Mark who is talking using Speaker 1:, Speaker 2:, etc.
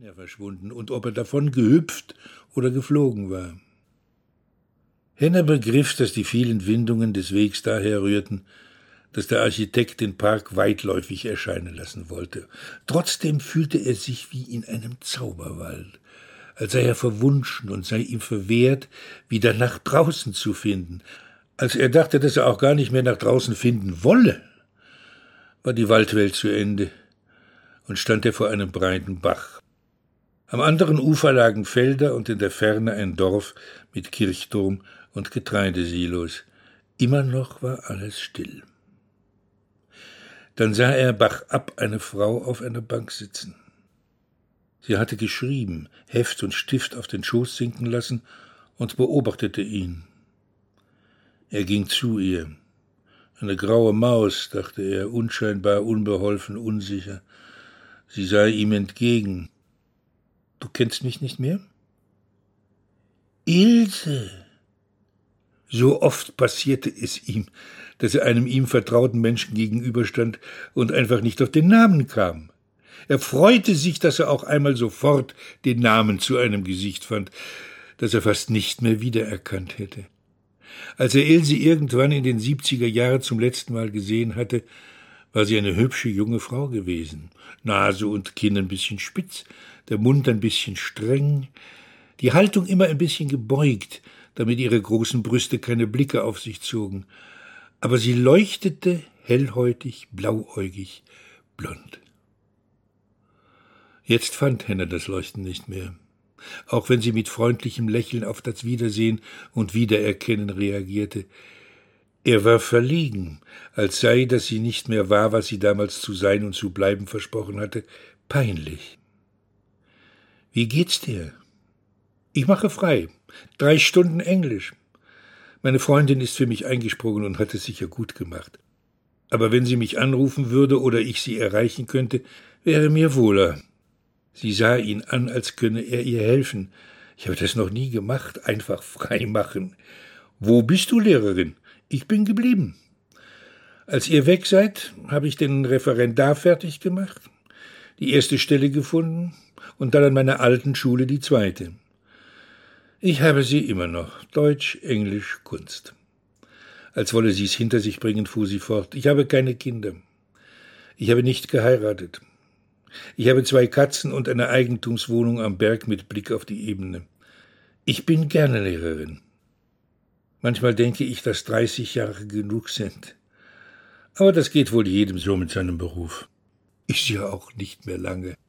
Speaker 1: er verschwunden und ob er davon gehüpft oder geflogen war. Henner begriff, dass die vielen Windungen des Wegs daher rührten, dass der Architekt den Park weitläufig erscheinen lassen wollte. Trotzdem fühlte er sich wie in einem Zauberwald, als sei er verwunschen und sei ihm verwehrt, wieder nach draußen zu finden. Als er dachte, dass er auch gar nicht mehr nach draußen finden wolle, war die Waldwelt zu Ende und stand er vor einem breiten Bach. Am anderen Ufer lagen Felder und in der Ferne ein Dorf mit Kirchturm und Getreidesilos. Immer noch war alles still. Dann sah er bachabab eine Frau auf einer Bank sitzen. Sie hatte geschrieben, Heft und Stift auf den Schoß sinken lassen und beobachtete ihn. Er ging zu ihr. Eine graue Maus, dachte er, unscheinbar, unbeholfen, unsicher. Sie sah ihm entgegen. »Du kennst mich nicht mehr?« »Ilse!« So oft passierte es ihm, dass er einem ihm vertrauten Menschen gegenüberstand und einfach nicht auf den Namen kam. Er freute sich, dass er auch einmal sofort den Namen zu einem Gesicht fand, das er fast nicht mehr wiedererkannt hätte. Als er Ilse irgendwann in den 70er Jahren zum letzten Mal gesehen hatte, war sie eine hübsche junge Frau gewesen. Nase und Kinn ein bisschen spitz, der Mund ein bisschen streng, die Haltung immer ein bisschen gebeugt, damit ihre großen Brüste keine Blicke auf sich zogen. Aber sie leuchtete hellhäutig, blauäugig, blond. Jetzt fand Henner das Leuchten nicht mehr, auch wenn sie mit freundlichem Lächeln auf das Wiedersehen und Wiedererkennen reagierte. Er war verlegen, als sei, dass sie nicht mehr war, was sie damals zu sein und zu bleiben versprochen hatte, peinlich. »Wie geht's dir?« »Ich mache frei. 3 Stunden Englisch. Meine Freundin ist für mich eingesprungen und hat es sicher gut gemacht. Aber wenn sie mich anrufen würde oder ich sie erreichen könnte, wäre mir wohler.« Sie sah ihn an, als könne er ihr helfen. »Ich habe das noch nie gemacht, einfach frei machen.« »Wo bist du, Lehrerin?« »Ich bin geblieben. Als ihr weg seid, habe ich den Referendar fertig gemacht, die 1. Stelle gefunden und dann an meiner alten Schule die 2. Ich habe sie immer noch, Deutsch, Englisch, Kunst.« Als wolle sie es hinter sich bringen, fuhr sie fort. »Ich habe keine Kinder. Ich habe nicht geheiratet. Ich habe 2 Katzen und eine Eigentumswohnung am Berg mit Blick auf die Ebene. Ich bin gerne Lehrerin. Manchmal denke ich, dass 30 Jahre genug sind. Aber das geht wohl jedem so mit seinem Beruf. Ist ja auch nicht mehr lange.«